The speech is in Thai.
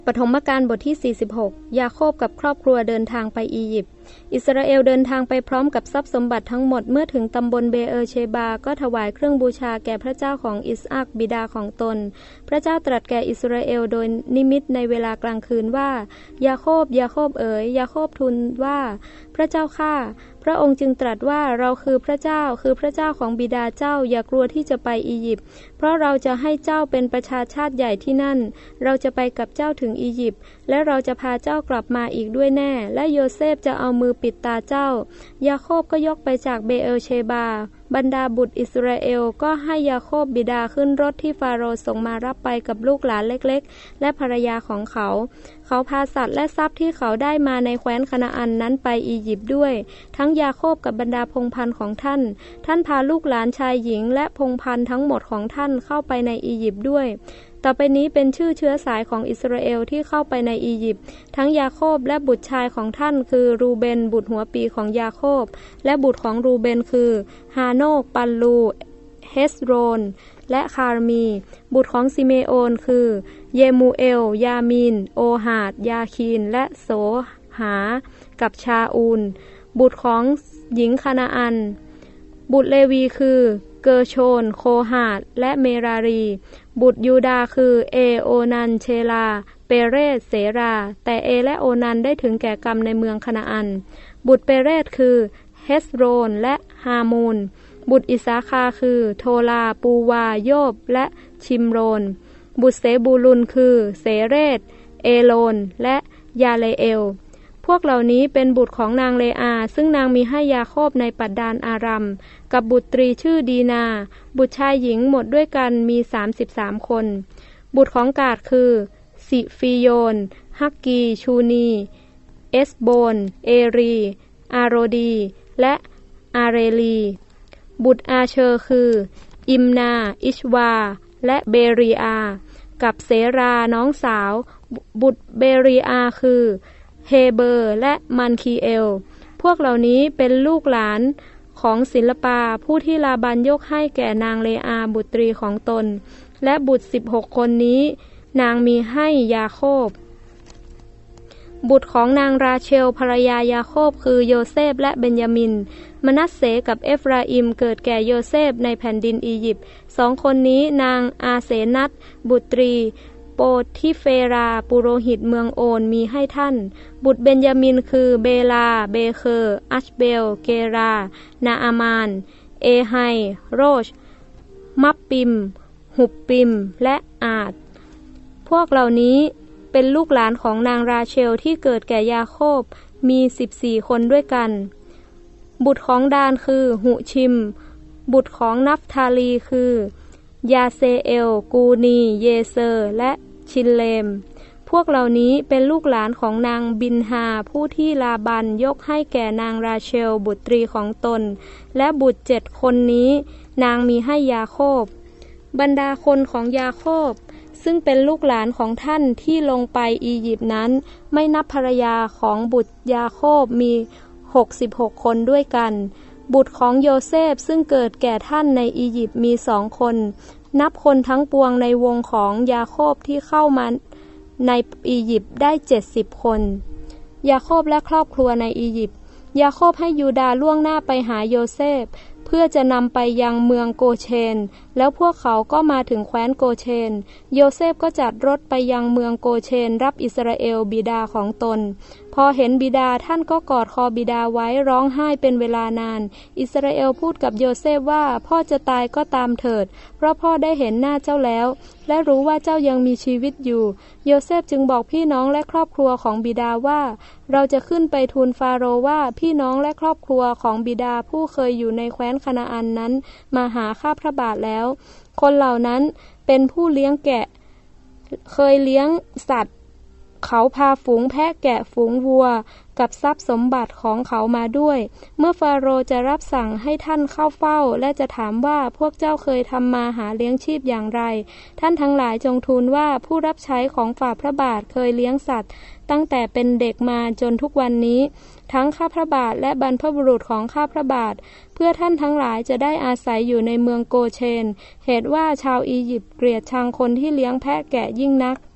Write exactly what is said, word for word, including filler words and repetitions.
ปฐมกาลบทที่สี่สิบหกยาโคบกับครอบครัวเดินทางไปอียิปต์อิสราเอลเดินทางไปพร้อมกับทรัพย์สมบัติทั้งหมดเมื่อถึงตำบลเบเออร์เชบาก็ถวายเครื่องบูชาแก่พระเจ้าของอิสอัคบิดาของตนพระเจ้าตรัสแก่อิสราเอลโดยนิมิตในเวลากลางคืนว่ายาโคบยาโคบเอ๋ยยาโคบทูลว่าพระเจ้าข้าพระองค์จึงตรัสว่าเราคือพระเจ้าคือพระเจ้าของบิดาเจ้าอย่ากลัวที่จะไปอียิปต์เพราะเราจะให้เจ้าเป็นประชาชาติใหญ่ที่นั่นเราจะไปกับเจ้าถึงอียิปต์และเราจะพาเจ้ากลับมาอีกด้วยแน่และโยเซฟจะเอามือปิดตาเจ้ายาโคบก็ยกไปจากเบเอลเชบาบรรดาบุตรอิสราเอลก็ให้ยาโคบบิดาขึ้นรถที่ฟาโรห์ส่งมารับไปกับลูกหลานเล็กๆและภรรยาของเขาเขาพาสัตว์และทรัพย์ที่เขาได้มาในแคว้นคานาอันนั้นไปอียิปต์ด้วยทั้งยาโคบกับบรรดาพงศ์พันธุ์ของท่านท่านพาลูกหลานชายหญิงและพงศ์พันธุ์ทั้งหมดของท่านเข้าไปในอียิปต์ด้วยต่อไปนี้เป็นชื่อเชื้อสายของอิสราเอลที่เข้าไปในอียิปต์ทั้งยาโคบและบุตรชายของท่านคือรูเบนบุตรหัวปีของยาโคบและบุตรของรูเบนคือฮาโนกปัลลูเฮสโรนและคาร์มีบุตรของซิเมโอนคือเยมูเอลยามีนโอหาดยาคีนและโสหากับชาอูลบุตรของหญิงคานาอันบุตรเลวีคือเกอร์โชนโคหาดและเมรารีบุตรยูดาคือเอโอนันเชลาเปเรสเสราแต่เอและโอนันได้ถึงแก่กรรมในเมืองคานาอันบุตรเปเรสคือเฮสโรนและฮามูนบุตรอิสาคาคือโทลาปูวาโยบและชิมโรนบุตรเซบูลุนคือเสเรตเอโลนและยาเลเอลพวกเหล่านี้เป็นบุตรของนางเลอาซึ่งนางมีให้ยาโคบในปัดดานอารัมกับบุตรีชื่อดีนาบุตรชายหญิงหมดด้วยกันมีสามสิบสามคนบุตรของกาดคือสิฟีโยนฮักกีชูนีเอสโบนเอรีอาโรดีและอาเรลีบุตรอาเชอร์คืออิมนาอิชวาและเบรีอากับเสราน้องสาวบุตรเบรีอาคือเฮเบอร์และมันคีเอลพวกเหล่านี้เป็นลูกหลานของศิลปาผู้ที่ลาบันยกให้แก่นางเลอาบุตรีของตนและบุตรสิบหกคนนี้นางมีให้ยาโคบบุตรของนางราเชลภรรยายาโคบคือโยเซฟและเบนยามินมนัสเสกับเอฟราอิมเกิดแก่โยเซฟในแผ่นดินอียิปต์สองคนนี้นางอาเสนัตบุตรีโปทิเฟราปุโรหิตเมืองโอนมีให้ท่านบุตรเบนยามินคือเบลาเบเคอร์อัชเบลเกรานาอามานเอไฮโรชมัปปิมหุบปิมและอาดพวกเหล่านี้เป็นลูกหลานของนางราเชลที่เกิดแก่ยาโคบมีสิบสี่คนด้วยกันบุตรของดานคือหุชิมบุตรของนัฟทาลีคือยาเซเอลกูนีเยเซอร์และชินเลมพวกเหล่านี้เป็นลูกหลานของนางบินฮาผู้ที่ลาบันยกให้แก่นางราเชลบุตรีของตนและบุตรเจ็ดคนนี้นางมีให้ยาโคบบรรดาคนของยาโคบซึ่งเป็นลูกหลานของท่านที่ลงไปอียิปต์นั้นไม่นับภรรยาของบุตรยาโคบมีหกสิบหกคนด้วยกันบุตรของโยเซฟซึ่งเกิดแก่ท่านในอียิปต์มีสองคนนับคนทั้งปวงในวงของยาโคบที่เข้ามาในอียิปต์ได้เจ็ดสิบคนยาโคบและครอบครัวในอียิปต์ยาโคบให้ยูดาห์ล่วงหน้าไปหาโยเซฟเพื่อจะนำไปยังเมืองโกเชนแล้วพวกเขาก็มาถึงแคว้นโกเชนโยเซฟก็จัดรถไปยังเมืองโกเชนรับอิสราเอลบิดาของตนพอเห็นบิดาท่านก็กอดคอบิดาไว้ร้องไห้เป็นเวลานานอิสราเอลพูดกับโยเซฟว่าพ่อจะตายก็ตามเถิดเพราะพ่อได้เห็นหน้าเจ้าแล้วและรู้ว่าเจ้ายังมีชีวิตอยู่โยเซฟจึงบอกพี่น้องและครอบครัวของบิดาว่าเราจะขึ้นไปทูลฟาโรห์ว่าพี่น้องและครอบครัวของบิดาผู้เคยอยู่ในแคว้นคานาอันนั้นมาหาข้าพระบาทแล้วคนเหล่านั้นเป็นผู้เลี้ยงแกะเคยเลี้ยงสัตว์เขาพาฝูงแพะแกะฝูงวัวกับทรัพย์สมบัติของเขามาด้วยเมื่อฟาโรห์จะรับสั่งให้ท่านเข้าเฝ้าและจะถามว่าพวกเจ้าเคยทำมาหาเลี้ยงชีพอย่างไรท่านทั้งหลายจงทูลว่าผู้รับใช้ของฝ่าพระบาทเคยเลี้ยงสัตว์ตั้งแต่เป็นเด็กมาจนทุกวันนี้ทั้งข้าพระบาทและบรรพบุรุษของข้าพระบาทเพื่อท่านทั้งหลายจะได้อาศัยอยู่ในเมืองโกเชนเหตุว่าชาวอียิปต์เกลียดชังคนที่เลี้ยงแพะแกะยิ่งนัก